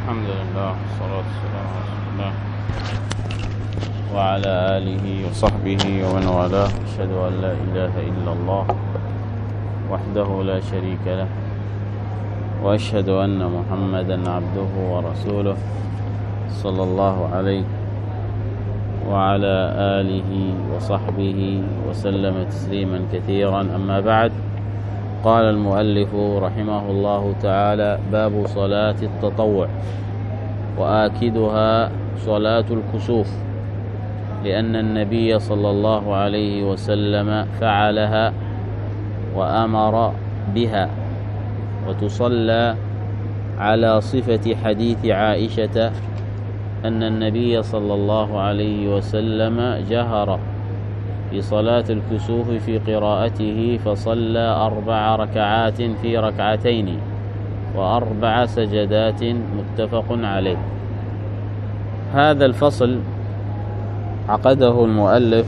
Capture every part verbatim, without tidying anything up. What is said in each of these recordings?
الحمد لله والصلاة والسلام على رسول الله وعلى آله وصحبه ومن والاه. أشهد أن لا إله إلا الله وحده لا شريك له، وأشهد أن محمدا عبده ورسوله صلى الله عليه وعلى آله وصحبه وسلم تسليما كثيرا. أما بعد، قال المؤلف رحمه الله تعالى: باب صلاة التطوع، وآكدها صلاة الكسوف، لأن النبي صلى الله عليه وسلم فعلها وأمر بها، وتصلى على صفة حديث عائشة أن النبي صلى الله عليه وسلم جهر في صلاة الكسوف في قراءته، فصلى أربع ركعات في ركعتين وأربع سجدات، متفق عليه. هذا الفصل عقده المؤلف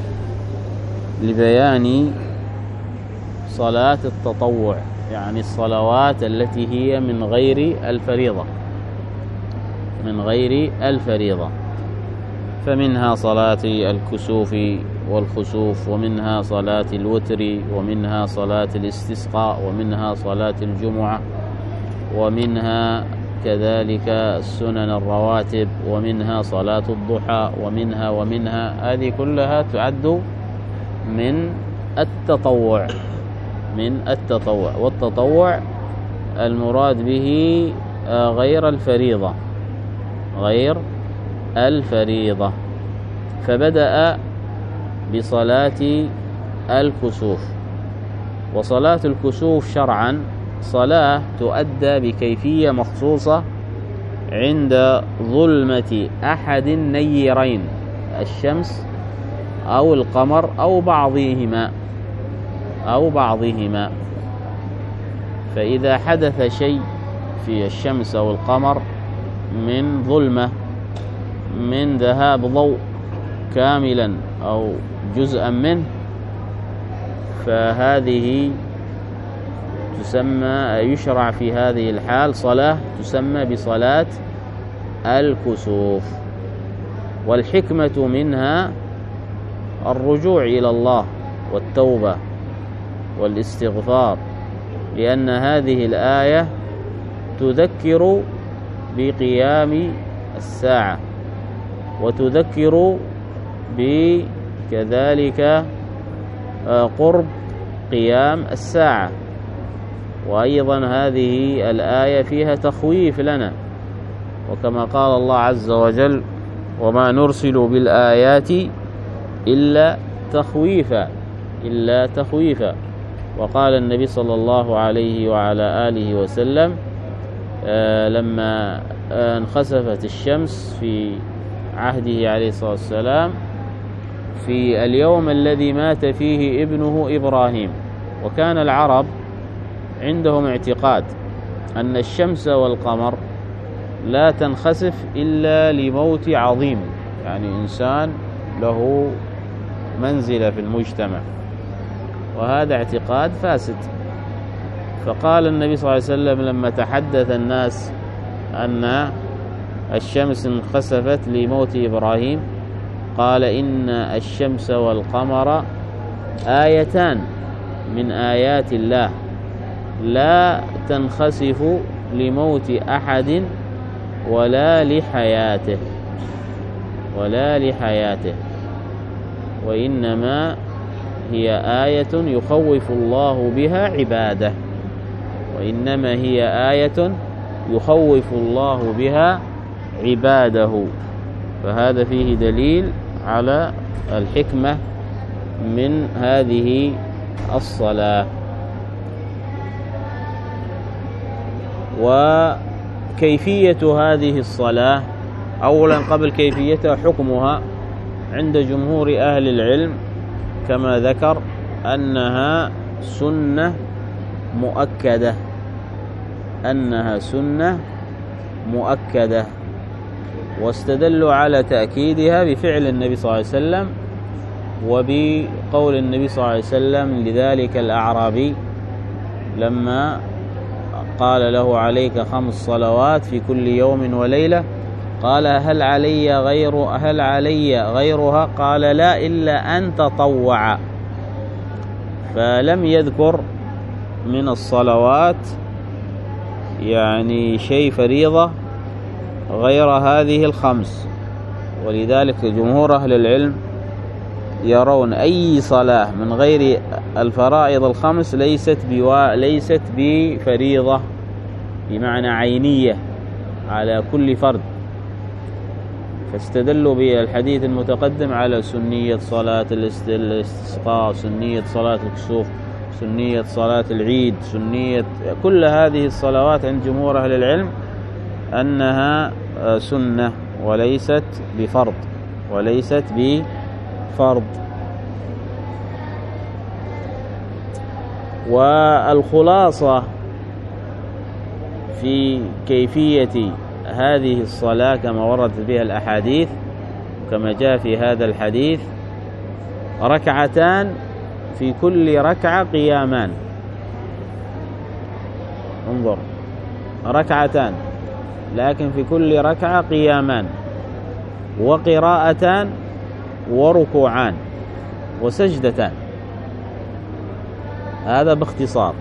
لبيان صلاة التطوع، يعني الصلوات التي هي من غير الفريضة من غير الفريضة فمنها صلاة الكسوف والخسوف، ومنها صلاة الوتر، ومنها صلاة الاستسقاء، ومنها صلاة الجمعة، ومنها كذلك السنن الرواتب، ومنها صلاة الضحى، ومنها ومنها هذه كلها تعد من التطوع من التطوع والتطوع المراد به غير الفريضة غير الفريضة فبدأ بصلاة الكسوف. وصلاة الكسوف شرعا صلاة تؤدى بكيفية مخصوصة عند ظلمة أحد النيرين، الشمس أو القمر أو بعضهما أو بعضهما فإذا حدث شيء في الشمس أو القمر من ظلمة، من ذهاب ضوء كاملا أو جزءا منه، فهذه تسمى يشرع في هذه الحال صلاة تسمى بصلاة الكسوف. والحكمة منها الرجوع إلى الله والتوبة والاستغفار، لأن هذه الآية تذكر بقيام الساعة، وتذكر بكذلك قرب قيام الساعة. وأيضا هذه الآية فيها تخويف لنا، وكما قال الله عز وجل: وما نرسل بالآيات إلا تخويفا إلا تخويفا وقال النبي صلى الله عليه وعلى آله وسلم آه لما آه انخسفت الشمس في عهده عليه الصلاة والسلام في اليوم الذي مات فيه ابنه إبراهيم. وكان العرب عندهم اعتقاد أن الشمس والقمر لا تنخسف إلا لموت عظيم، يعني إنسان له منزلة في المجتمع، وهذا اعتقاد فاسد. فقال النبي صلى الله عليه وسلم لما تحدث الناس أن الشمس انخسفت لموت إبراهيم، قال: إن الشمس والقمر آيتان من آيات الله لا تنخسف لموت أحد ولا لحياته ولا لحياته وإنما هي آية يخوف الله بها عباده وإنما هي آية يخوف الله بها عباده فهذا فيه دليل على الحكمة من هذه الصلاة. وكيفية هذه الصلاة، أولا قبل كيفيتها حكمها عند جمهور أهل العلم كما ذكر أنها سنة مؤكدة أنها سنة مؤكدة واستدلوا على تأكيدها بفعل النبي صلى الله عليه وسلم وبقول النبي صلى الله عليه وسلم لذلك الأعرابي لما قال له عليك خمس صلوات في كل يوم وليلة، قال هل علي غير هل علي غيرها؟ قال لا إلا أن تطوع. فلم يذكر من الصلوات يعني شيء فريضة غير هذه الخمس. ولذلك جمهور أهل العلم يرون أي صلاة من غير الفرائض الخمس ليست بوا ليست بفريضة بمعنى عينية على كل فرد، فاستدلوا بالحديث المتقدم على سنية صلاة الاستسقاء، سنية صلاة الكسوف، سنية صلاة العيد، سنية كل هذه الصلوات عند جمهور أهل العلم أنها سنة وليست بفرض وليست بفرض. والخلاصة في كيفية هذه الصلاة كما وردت بها الأحاديث كما جاء في هذا الحديث: ركعتان في كل ركعة قيامان. انظر، ركعتان لكن في كل ركعة قيامان، وقراءتان وركوعان وسجدتان. هذا باختصار.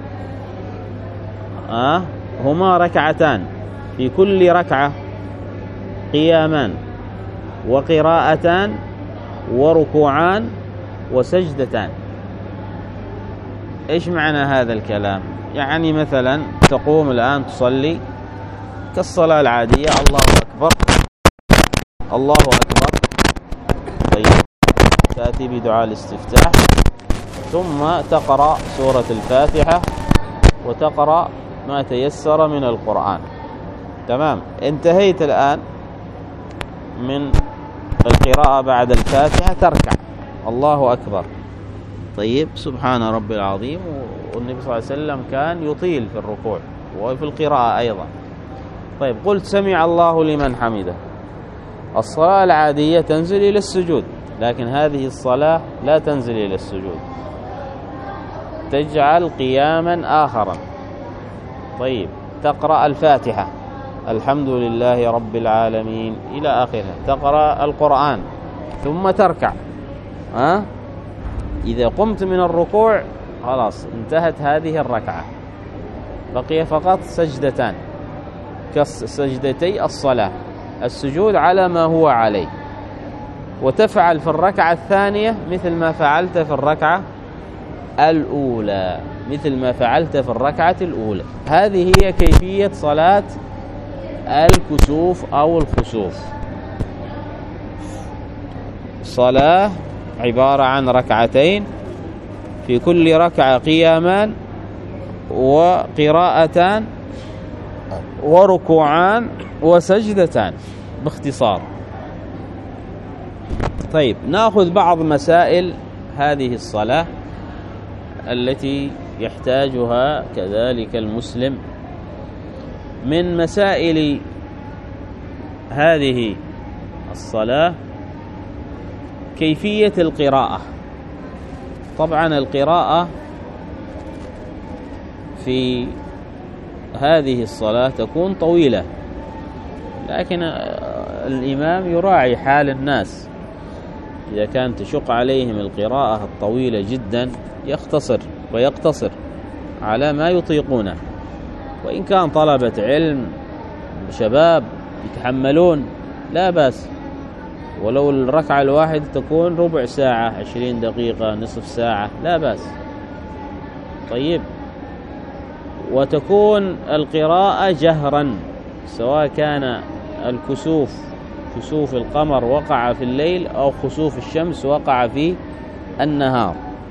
آه هما ركعتان في كل ركعة قيامان وقراءتان وركوعان وسجدتان. إيش معنى هذا الكلام؟ يعني مثلا تقوم الآن تصلي كالصلاة العادية، الله أكبر الله أكبر، طيب تأتي بدعاء الاستفتاح ثم تقرأ سورة الفاتحة وتقرأ ما تيسر من القرآن. تمام، انتهيت الآن من القراءة بعد الفاتحة تركع الله أكبر، طيب سبحان ربي العظيم. والنبي صلى الله عليه وسلم كان يطيل في الركوع وفي القراءة أيضا. طيب قلت سمع الله لمن حمده، الصلاة العادية تنزل إلى السجود، لكن هذه الصلاة لا تنزل إلى السجود، تجعل قياما آخرا. طيب تقرأ الفاتحة الحمد لله رب العالمين إلى آخرها، تقرأ القرآن ثم تركع. أه؟ إذا قمت من الركوع خلاص انتهت هذه الركعة، بقي فقط سجدتان كسجدتي الصلاة، السجود على ما هو عليه، وتفعل في الركعة الثانية مثل ما فعلت في الركعة الأولى مثل ما فعلت في الركعة الأولى. هذه هي كيفية صلاة الكسوف أو الخسوف. صلاة عبارة عن ركعتين في كل ركعة قيامان وقراءتان وركوعان وسجدتان باختصار. طيب نأخذ بعض مسائل هذه الصلاة التي يحتاجها كذلك المسلم. من مسائل هذه الصلاة كيفية القراءة. طبعا القراءة في هذه الصلاة تكون طويلة، لكن الإمام يراعي حال الناس، إذا كان تشق عليهم القراءة الطويلة جدا يختصر ويقتصر على ما يطيقونه. وإن كان طلبة علم شباب يتحملون لا بأس، ولو الركعة الواحدة تكون ربع ساعة عشرين دقيقة نصف ساعة لا بأس. طيب وتكون القراءة جهرا، سواء كان الكسوف كسوف القمر وقع في الليل أو خسوف الشمس وقع في النهار،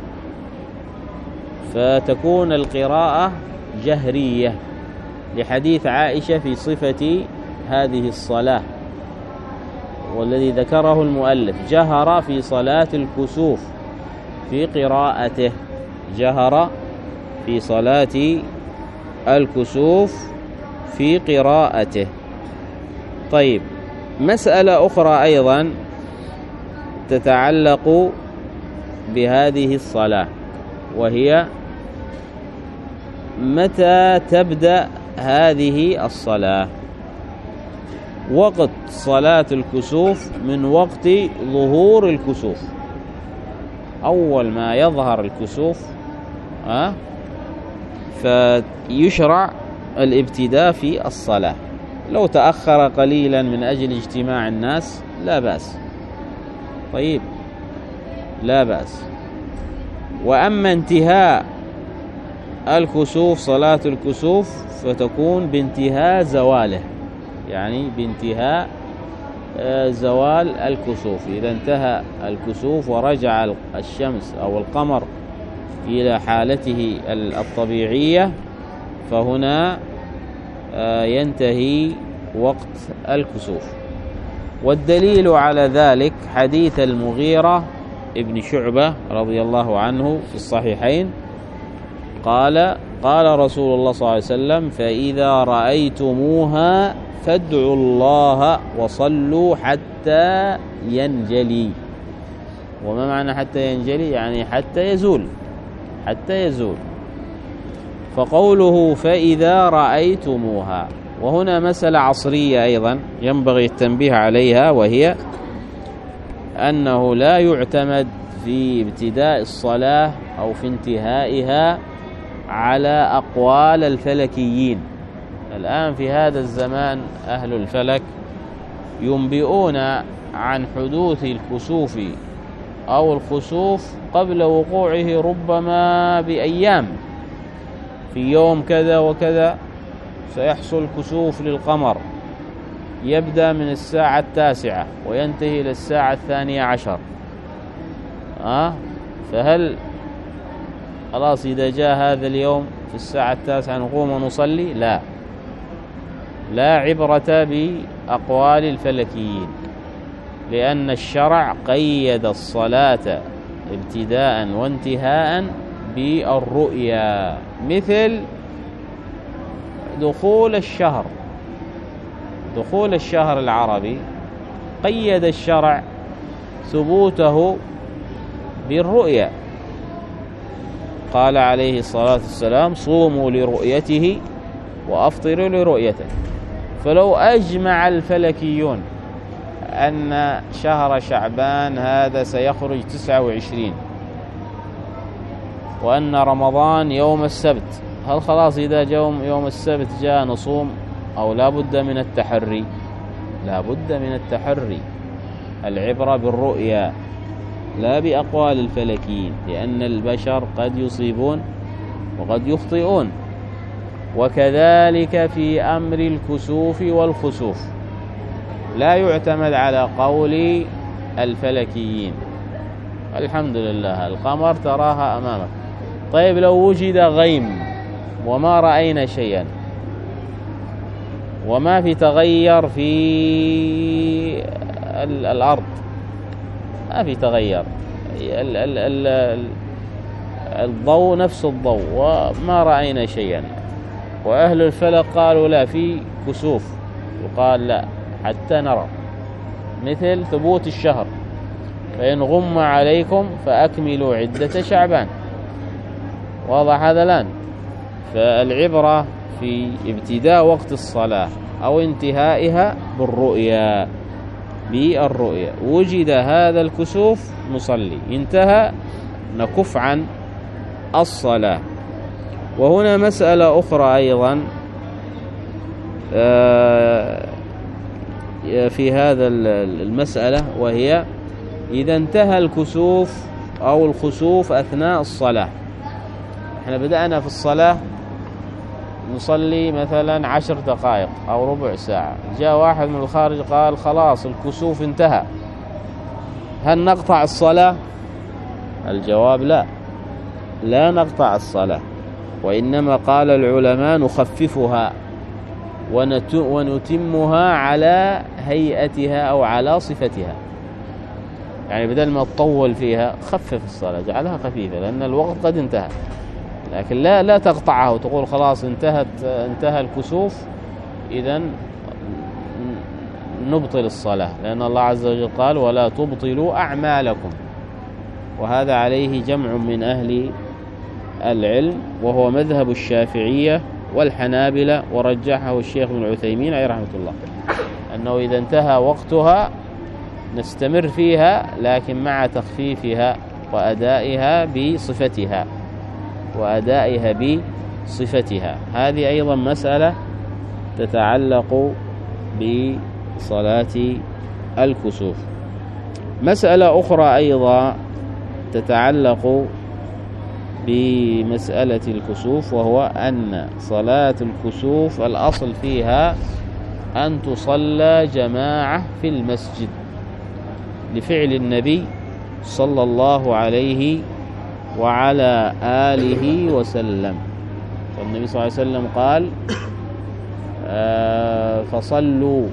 فتكون القراءة جهرية لحديث عائشة في صفة هذه الصلاة، والذي ذكره المؤلف جهر في صلاة الكسوف في قراءته، جهر في صلاة الكسوف في قراءته. طيب مسألة أخرى أيضا تتعلق بهذه الصلاة، وهي متى تبدأ هذه الصلاة؟ وقت صلاة الكسوف من وقت ظهور الكسوف. أول ما يظهر الكسوف أه؟ فيشرع الابتداء في الصلاة. لو تأخر قليلا من أجل اجتماع الناس لا بأس، طيب لا بأس. وأما انتهاء الكسوف، صلاة الكسوف فتكون بانتهاء زواله، يعني بانتهاء زوال الكسوف. إذا انتهى الكسوف ورجع الشمس أو القمر إلى حالته الطبيعية فهنا ينتهي وقت الكسوف. والدليل على ذلك حديث المغيرة ابن شعبة رضي الله عنه في الصحيحين قال قال رسول الله صلى الله عليه وسلم: فإذا رأيتموها فادعوا الله وصلوا حتى ينجلي. وما معنى حتى ينجلي؟ يعني حتى يزول، حتى يزول. فقوله فإذا رأيتموها، وهنا مسألة عصرية أيضا ينبغي التنبيه عليها، وهي أنه لا يعتمد في ابتداء الصلاة أو في انتهائها على أقوال الفلكيين. الآن في هذا الزمان أهل الفلك ينبئون عن حدوث الكسوف أو الخسوف قبل وقوعه ربما بأيام. في يوم كذا وكذا سيحصل كسوف للقمر، يبدأ من الساعة التاسعة وينتهي إلى الساعة الثانية عشر. أه؟ فهل خلاص إذا جاء هذا اليوم في الساعة التاسعة نقوم ونصلي؟ لا، لا عبرة بأقوال الفلكيين، لأن الشرع قيد الصلاة ابتداء وانتهاء بالرؤيا، مثل دخول الشهر. دخول الشهر العربي قيد الشرع ثبوته بالرؤيا، قال عليه الصلاة والسلام: صوموا لرؤيته وأفطروا لرؤيته. فلو أجمع الفلكيون أن شهر شعبان هذا سيخرج تسعة وعشرين وأن رمضان يوم السبت، هل خلاص إذا جاء يوم السبت جاء نصوم أو لا بد من التحري؟ لا بد من التحري. العبرة بالرؤيا لا بأقوال الفلكيين، لأن البشر قد يصيبون وقد يخطئون. وكذلك في أمر الكسوف والخسوف لا يعتمد على قول الفلكيين. الحمد لله القمر تراها أمامك. طيب لو وجد غيم وما رأينا شيئا وما في تغير في الأرض، ما في تغير، ال ال ال الضوء نفس الضوء وما رأينا شيئا، وأهل الفلك قالوا لا في كسوف، يقال لا حتى نرى، مثل ثبوت الشهر: فإن غم عليكم فأكملوا عدة شعبان. واضح هذا الآن؟ فالعبرة في ابتداء وقت الصلاة أو انتهائها بالرؤيا، بالرؤيا. وجد هذا الكسوف نصلي، انتهى نكف عن الصلاة. وهنا مسألة أخرى أيضا في هذا المسألة، وهي إذا انتهى الكسوف أو الخسوف أثناء الصلاة. احنا بدأنا في الصلاة نصلي مثلا عشر دقائق أو ربع ساعة، جاء واحد من الخارج قال خلاص الكسوف انتهى، هل نقطع الصلاة؟ الجواب لا، لا نقطع الصلاة، وإنما قال العلماء نخففها ونتمها على هيئتها أو على صفتها. يعني بدل ما تطول فيها خفف الصلاة، جعلها خفيفة، لأن الوقت قد انتهى. لكن لا لا تقطعها وتقول خلاص انتهت انتهى الكسوف إذن نبطل الصلاة، لأن الله عز وجل قال: ولا تبطلوا أعمالكم. وهذا عليه جمع من أهل العلم، وهو مذهب الشافعية والحنابلة، ورجحه الشيخ ابن عثيمين عليه رحمة الله، أنه إذا انتهى وقتها نستمر فيها، لكن مع تخفيفها وأدائها بصفتها وأدائها بصفتها. هذه أيضا مسألة تتعلق بصلاة الكسوف. مسألة أخرى أيضا تتعلق بمسألة الكسوف، وهو أن صلاة الكسوف الأصل فيها أن تصلى جماعة في المسجد، لفعل النبي صلى الله عليه وعلى آله وسلم. والنبي صلى الله عليه وسلم قال آه فصلوا،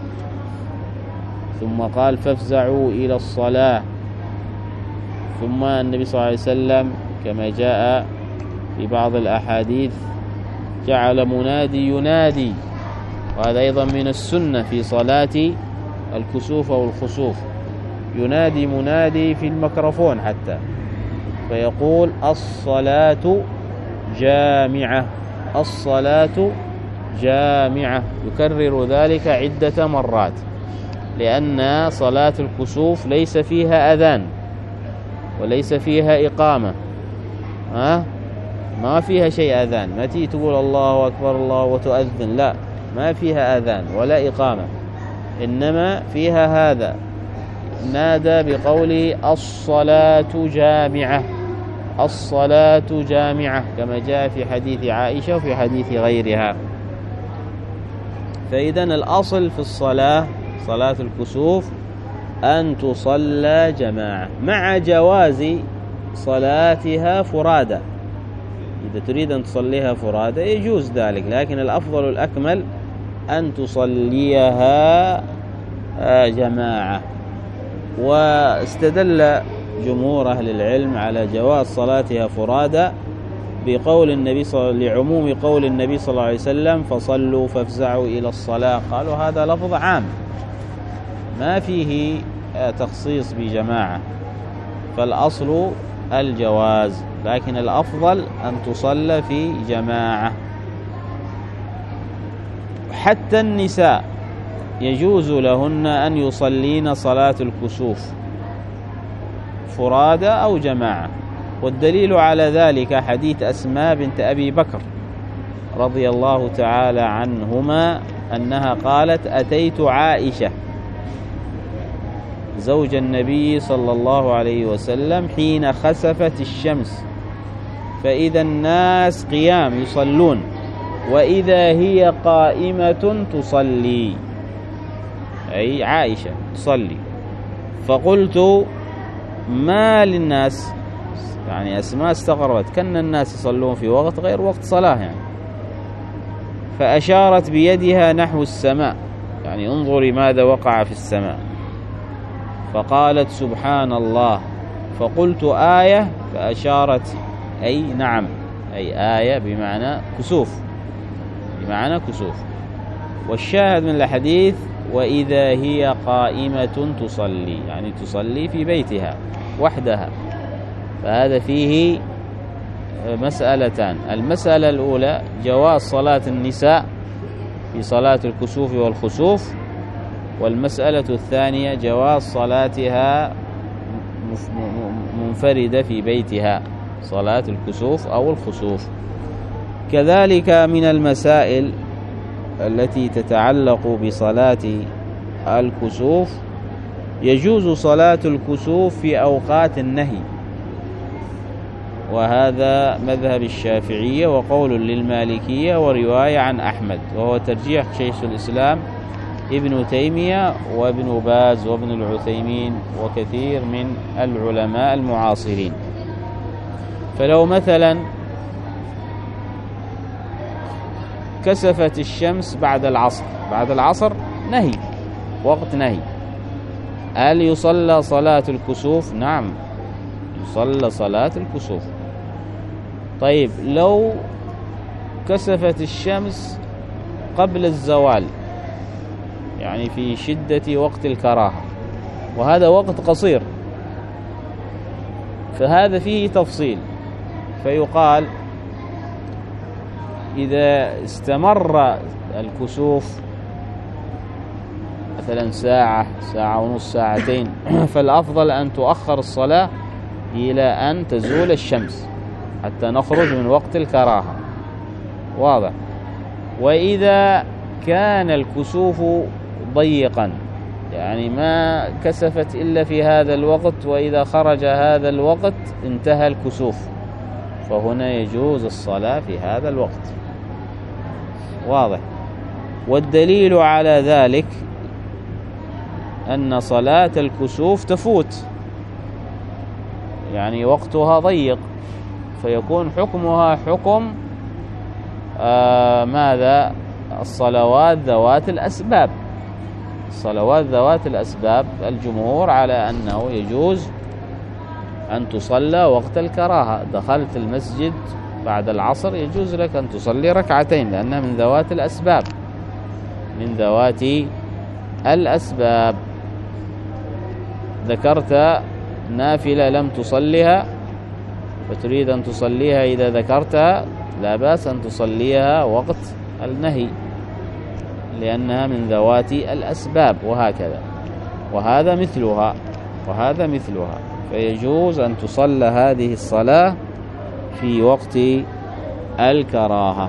ثم قال فافزعوا إلى الصلاة، ثم النبي صلى الله عليه وسلم كما جاء في بعض الأحاديث جعل منادي ينادي، وهذا أيضا من السنة في صلاة الكسوف أو الخسوف، ينادي منادي في الميكروفون حتى فيقول الصلاة جامعة، الصلاة جامعة، يكرر ذلك عدة مرات، لأن صلاة الكسوف ليس فيها أذان وليس فيها إقامة، ها؟ ما فيها شيء أذان، ما تيجي تقول الله أكبر الله وتؤذن، لا، ما فيها أذان ولا إقامة، إنما فيها هذا، نادى بقوله الصلاة جامعة، الصلاة جامعة، كما جاء في حديث عائشة وفي حديث غيرها. فإذن الأصل في الصلاة صلاة الكسوف أن تصلى جماعة، مع جواز صلاتها فرادى، إذا تريد أن تصليها فرادى يجوز ذلك، لكن الأفضل الأكمل أن تصليها جماعة. واستدل جمهور أهل العلم على جواز صلاتها فرادى بقول النبي صلى لعموم قول النبي صلى الله عليه وسلم فصلوا فافزعوا إلى الصلاة، قالوا هذا لفظ عام ما فيه تخصيص بجماعة، فالأصل الجواز، لكن الأفضل أن تصلى في جماعة. حتى النساء يجوز لهن أن يصلين صلاة الكسوف فرادى أو جماعة، والدليل على ذلك حديث أسماء بنت أبي بكر رضي الله تعالى عنهما أنها قالت أتيت عائشة زوج النبي صلى الله عليه وسلم حين خسفت الشمس، فإذا الناس قيام يصلون وإذا هي قائمة تصلي، أي عائشة تصلي، فقلت ما للناس، يعني أسماء استغربت، كان الناس يصلون في وقت غير وقت صلاة يعني، فأشارت بيدها نحو السماء، يعني انظري ماذا وقع في السماء، فقالت سبحان الله، فقلت آية، فأشارت أي نعم، أي آية بمعنى كسوف، بمعنى كسوف. والشاهد من الحديث وإذا هي قائمة تصلي، يعني تصلي في بيتها وحدها، فهذا فيه مسألتان، المسألة الأولى جواز صلاة النساء في صلاة الكسوف والخسوف، والمسألة الثانية جواز صلاتها منفردة في بيتها صلاة الكسوف أو الخسوف. كذلك من المسائل التي تتعلق بصلاة الكسوف يجوز صلاة الكسوف في أوقات النهي، وهذا مذهب الشافعية وقول للمالكية ورواية عن أحمد، وهو ترجيح شيخ الإسلام ابن تيمية وابن باز وابن العثيمين وكثير من العلماء المعاصرين. فلو مثلا كسفت الشمس بعد العصر، بعد العصر نهي، وقت نهي، هل يصلى صلاة الكسوف؟ نعم يصلى صلاة الكسوف. طيب لو كسفت الشمس قبل الزوال، يعني في شدة وقت الكراهة، وهذا وقت قصير، فهذا فيه تفصيل، فيقال إذا استمر الكسوف مثلا ساعة ساعة ونص ساعتين فالأفضل أن تؤخر الصلاة إلى أن تزول الشمس حتى نخرج من وقت الكراهة. واضح. وإذا كان الكسوف ضيقا يعني ما كسفت إلا في هذا الوقت وإذا خرج هذا الوقت انتهى الكسوف فهنا يجوز الصلاة في هذا الوقت. واضح. والدليل على ذلك أن صلاة الكسوف تفوت يعني وقتها ضيق فيكون حكمها حكم آه ماذا الصلوات ذوات الأسباب. الصلوات ذوات الأسباب الجمهور على أنه يجوز أن تصلى وقت الكراهة. دخلت المسجد بعد العصر يجوز لك أن تصلي ركعتين لأنها من ذوات الأسباب من ذوات الأسباب. ذكرت نافلة لم تصليها فتريد أن تصليها إذا ذكرتها لا بأس أن تصليها وقت النهي لأنها من ذوات الأسباب وهكذا. وهذا مثلها وهذا مثلها فيجوز أن تصلى هذه الصلاة في وقت الكراهة.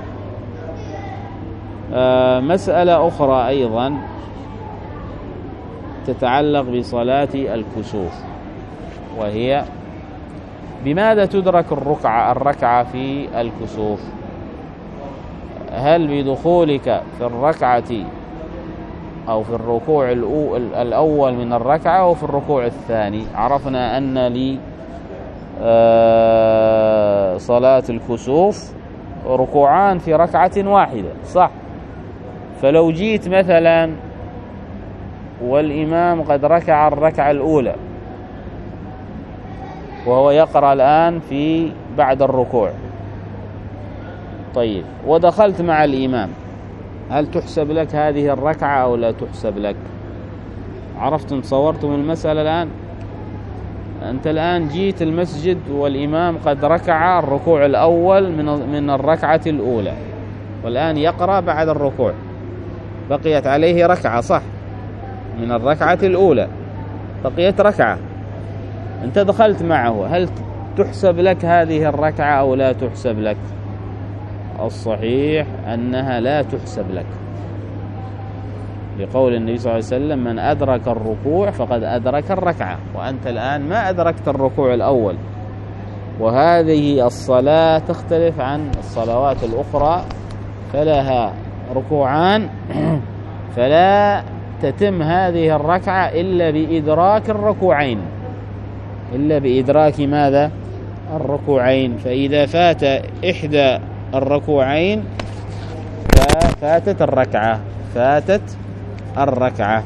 آه مسألة أخرى أيضا تتعلق بصلاة الكسوف وهي بماذا تدرك الركعة الركعة في الكسوف؟ هل بدخولك في الركعة أو في الركوع الأول من الركعة أو في الركوع الثاني؟ عرفنا أن لي صلاة الكسوف ركوعان في ركعة واحدة صح. فلو جيت مثلا والإمام قد ركع الركعة الأولى وهو يقرأ الآن في بعد الركوع طيب ودخلت مع الإمام هل تحسب لك هذه الركعة أو لا تحسب لك؟ عرفتم تصورتم المسألة الآن؟ أنت الآن جيت المسجد والإمام قد ركع الركوع الأول من من الركعة الأولى والآن يقرأ بعد الركوع بقيت عليه ركعة صح من الركعة الأولى بقيت ركعة أنت دخلت معه هل تحسب لك هذه الركعة أو لا تحسب لك؟ الصحيح أنها لا تحسب لك لقول النبي صلى الله عليه وسلم من أدرك الركوع فقد أدرك الركعة وأنت الآن ما أدركت الركوع الأول. وهذه الصلاة تختلف عن الصلوات الأخرى فلها ركوعان فلا تتم هذه الركعة إلا بإدراك الركوعين إلا بإدراك ماذا؟ الركوعين. فإذا فات إحدى الركوعين ففاتت الركعة فاتت الركعة.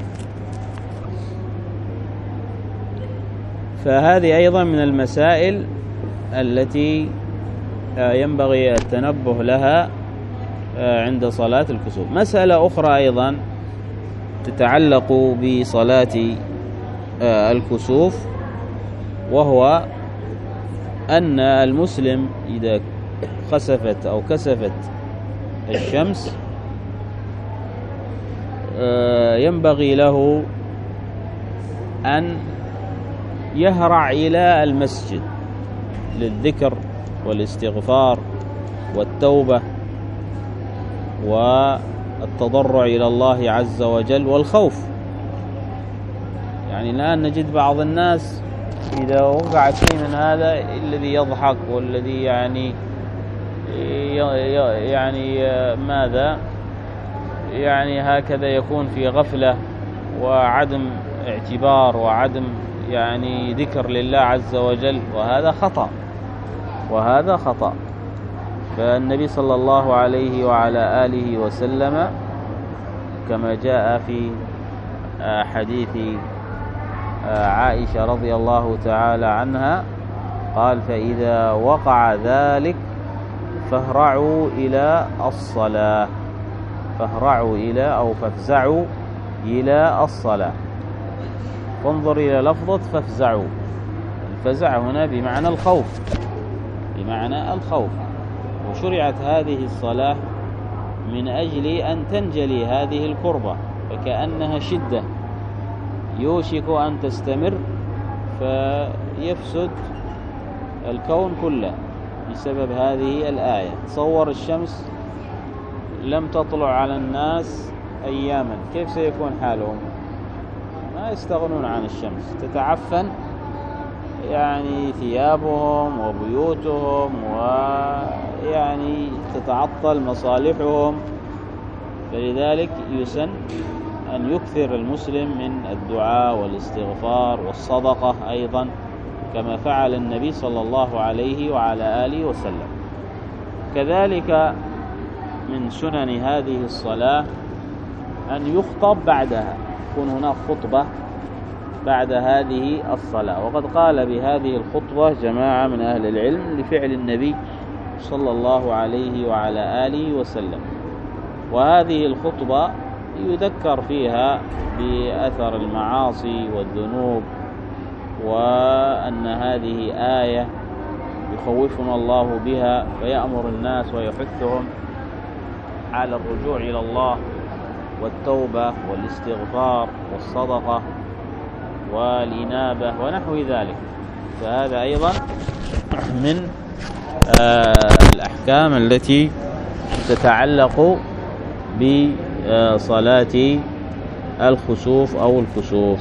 فهذه أيضا من المسائل التي ينبغي التنبه لها عند صلاة الكسوف. مسألة أخرى أيضا تتعلق بصلاة الكسوف وهو أن المسلم إذا خسفت أو كسفت الشمس ينبغي له أن يهرع إلى المسجد للذكر والاستغفار والتوبة والتضرع إلى الله عز وجل والخوف. يعني الآن نجد بعض الناس إذا وقع شيء من هذا الذي يضحك والذي يعني يعني ماذا يعني هكذا يكون في غفلة وعدم اعتبار وعدم يعني ذكر لله عز وجل وهذا خطأ وهذا خطأ. فالنبي صلى الله عليه وعلى آله وسلم كما جاء في حديث عائشة رضي الله تعالى عنها قال فإذا وقع ذلك فاهرعوا إلى الصلاة فاهرعوا إلى أو فافزعوا إلى الصلاة. فانظر إلى لفظة فافزعوا. الفزع هنا بمعنى الخوف بمعنى الخوف. وشرعت هذه الصلاة من أجل أن تنجلي هذه الكربة، فكأنها شدة يوشك أن تستمر فيفسد الكون كله بسبب هذه الآية. تصور الشمس لم تطلع على الناس أياما، كيف سيكون حالهم؟ ما يستغنون عن الشمس، تتعفن يعني ثيابهم وبيوتهم، ويعني تتعطل مصالحهم. فلذلك يسن أن يكثر المسلم من الدعاء والاستغفار والصدقة أيضا، كما فعل النبي صلى الله عليه وعلى آله وسلم. كذلك من سنن هذه الصلاة أن يخطب بعدها، يكون هناك خطبة بعد هذه الصلاة. وقد قال بهذه الخطبة جماعة من أهل العلم لفعل النبي صلى الله عليه وعلى آله وسلم. وهذه الخطبة يذكر فيها بأثر المعاصي والذنوب، وأن هذه آية يخوفنا الله بها، فيأمر الناس ويحثهم على الرجوع إلى الله والتوبة والاستغفار والصدقة والإنابة ونحو ذلك. فهذا أيضا من آه الأحكام التي تتعلق بصلاة الخسوف أو الكسوف.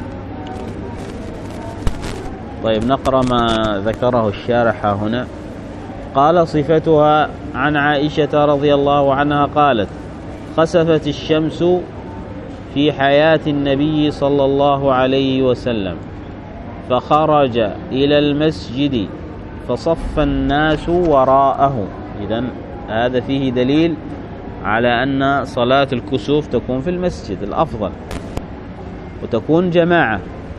طيب نقرأ ما ذكره الشارح هنا. قال: صفتها عن عائشة رضي الله عنها قالت: خسفت الشمس في حياة النبي صلى الله عليه وسلم، فخرج إلى المسجد فصف الناس وراءه. إذن هذا فيه دليل على أن صلاة الكسوف تكون في المسجد الأفضل، وتكون جماعة.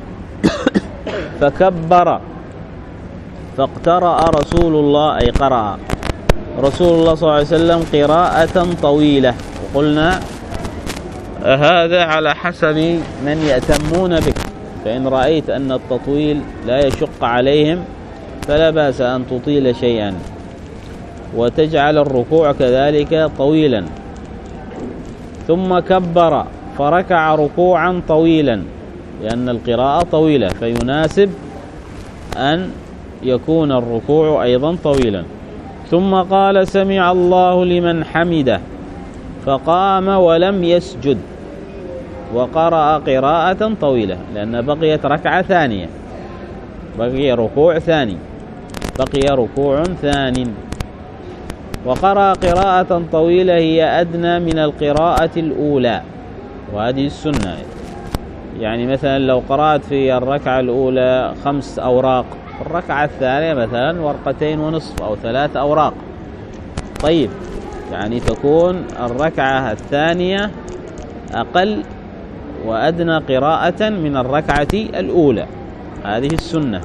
فكبر فاقترأ رسول الله، أي قرأ رسول الله صلى الله عليه وسلم قراءة طويلة. وقلنا هذا على حسب من يأتمون بك، فإن رأيت أن التطويل لا يشق عليهم فلا بأس أن تطيل شيئا، وتجعل الركوع كذلك طويلا. ثم كبر فركع ركوعا طويلا، لأن القراءة طويلة فيناسب أن يكون الركوع أيضا طويلا. ثم قال: سمع الله لمن حمده، فقام ولم يسجد وقرأ قراءة طويلة، لأن بقيت ركعة ثانية، بقي ركوع ثاني بقي ركوع ثاني وقرأ قراءة طويلة هي أدنى من القراءة الأولى. وهذه السنة، يعني مثلا لو قرأت في الركعة الأولى خمس أوراق، الركعة الثانية مثلا ورقتين ونصف أو ثلاث أوراق، طيب يعني تكون الركعة الثانية أقل وأدنى قراءة من الركعة الأولى. هذه السنة.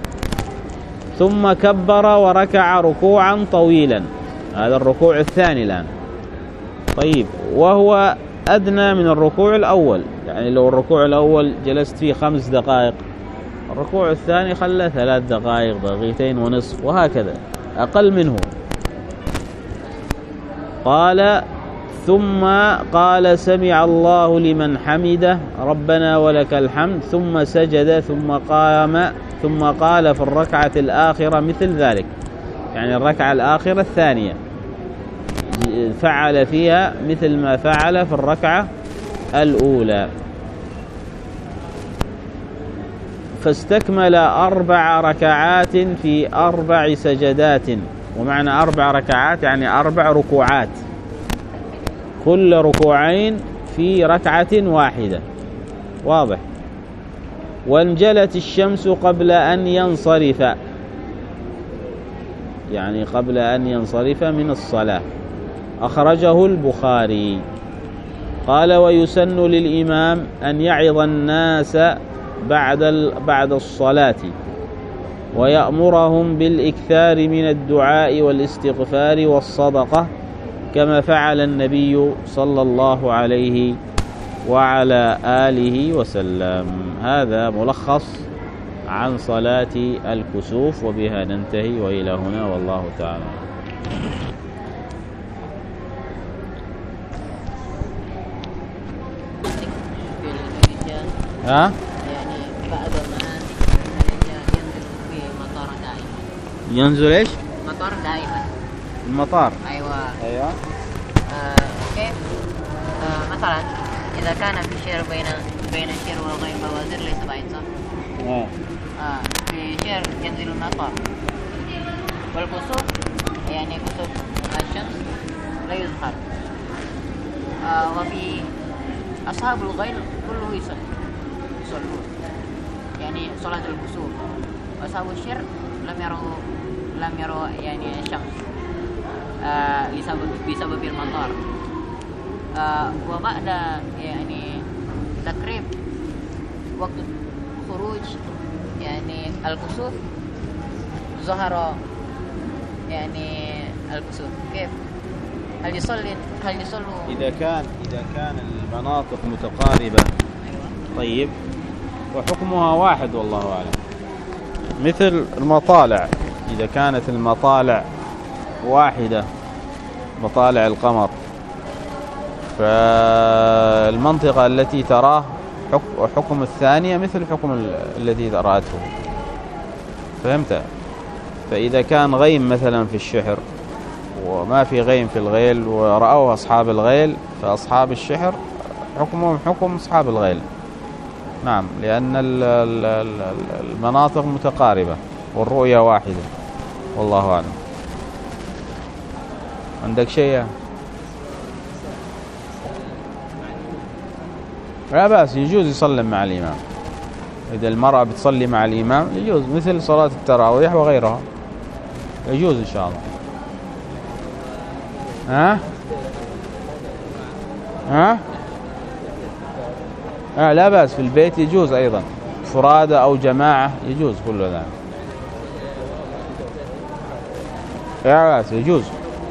ثم كبر وركع ركوعا طويلا، هذا الركوع الثاني الآن. طيب وهو أدنى من الركوع الأول، يعني لو الركوع الأول جلست فيه خمس دقائق، الركوع الثاني خلى ثلاث دقائق، دقيقتين ونصف، وهكذا أقل منه. قال: ثم قال: سمع الله لمن حمده ربنا ولك الحمد، ثم سجد ثم قام، ثم قال في الركعة الآخرة مثل ذلك، يعني الركعة الآخرة الثانية فعل فيها مثل ما فعل في الركعة الأولى. فاستكمل أربع ركعات في أربع سجدات. ومعنى أربع ركعات يعني أربع ركوعات، كل ركوعين في ركعة واحدة، واضح. وانجلت الشمس قبل أن ينصرف، يعني قبل أن ينصرف من الصلاة. أخرجه البخاري. قال: ويسن للإمام أن يعظ الناس بعد بعد الصلاة، ويأمرهم بالإكثار من الدعاء والاستغفار والصدقة، كما فعل النبي صلى الله عليه وعلى آله وسلم. هذا ملخص عن صلاة الكسوف، وبها ننتهي وإلى هنا والله تعالى. ها؟ يعني بعض الناس ينزل في مطار دائما. ينزل ايش؟ مطار دائما. المطار. ايوه. ايوه. آه كيف؟ آه مثلا اذا كان في شير بين بين الشير وغير بوازير ليس بعيد صح؟ اه. آه في شير ينزل المطار. والكسوف يعني كسوف الشمس لا يظهر. آه وفي أصحاب الغيل كله يصلي يصلون يعني صلاة الكسوف، وأصحاب الشر لم يروا لم يروا يعني الشمس آه لسبب بسبب المطار. آه وبعد يعني تقريب وقت خروج يعني الكسوف ظهر يعني الكسوف. كيف؟ هل يصلي هل يصلوا إذا كان إذا كان المناطق متقاربة؟ أيوة. طيب، وحكمها واحد والله أعلم. مثل المطالع، إذا كانت المطالع واحدة، مطالع القمر، فالمنطقة التي تراه حكم الثانية مثل حكم التي رأته. فهمت؟ فإذا كان غيم مثلا في الشحر وما في غيم في الغيل ورأوه أصحاب الغيل، فأصحاب الشحر حكمهم حكم أصحاب الغيل. نعم، لأن المناطق متقاربة والرؤية واحدة والله أعلم. عندك شيء؟ لا بأس، يجوز يسلم مع الإمام. إذا المرأة بتصلي مع الإمام يجوز، مثل صلاة التراويح وغيرها يجوز إن شاء الله. ها؟ ها؟ آه لا بأس، في البيت يجوز أيضا، فرادى أو جماعة يجوز كل ذلك. لا بأس، يجوز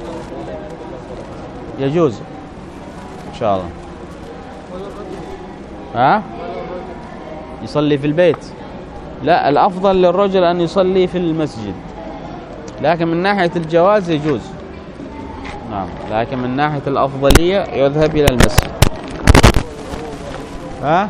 يجوز إن شاء الله. ها؟ يصلي في البيت؟ لا، الأفضل للرجل أن يصلي في المسجد، لكن من ناحية الجواز يجوز. نعم، لكن من ناحية الأفضلية يذهب إلى المسجد. ها؟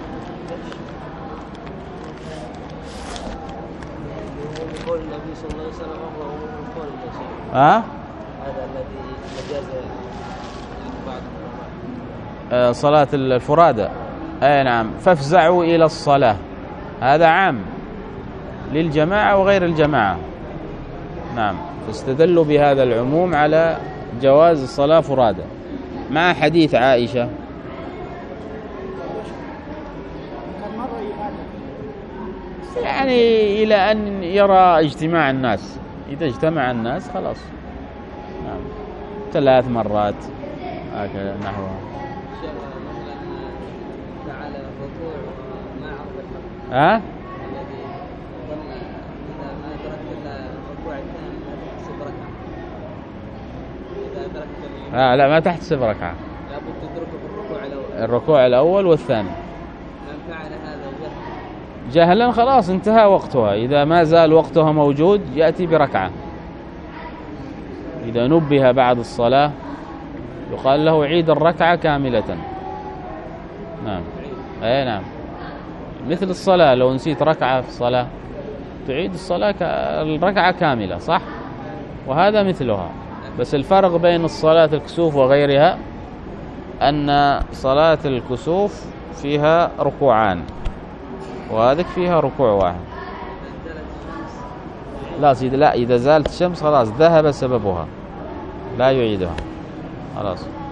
قول النبي صلى الله عليه وسلم هو قول النبي. ها؟ هذا الذي مجاز بعض آه صلاة الفرادى. أي نعم، فافزعوا إلى الصلاة، هذا عام للجماعة وغير الجماعة. نعم، فاستدلوا بهذا العموم على جواز الصلاة فرادى مع حديث عائشة. يعني إلى أن يرى اجتماع الناس، إذا اجتمع الناس خلاص. نعم، ثلاث مرات هكذا نحوها. ها؟ آه لا، ما تحتسب ركعة، لابد تدركه بالركوع الأول. الركوع الأول والثاني. من فعل هذا جهلا جهلا خلاص انتهى وقتها. إذا ما زال وقتها موجود يأتي بركعة. إذا نبه بعد الصلاة يقال له عيد الركعة كاملة. نعم، أي نعم، مثل الصلاة، لو نسيت ركعة في الصلاة تعيد الصلاة الركعة كاملة، صح؟ وهذا مثلها، بس الفرق بين الصلاة الكسوف وغيرها أن صلاة الكسوف فيها ركوعان وهذيك فيها ركوع واحد. لا سيدي، لا، إذا زالت الشمس خلاص ذهب سببها، لا يعيدها خلاص.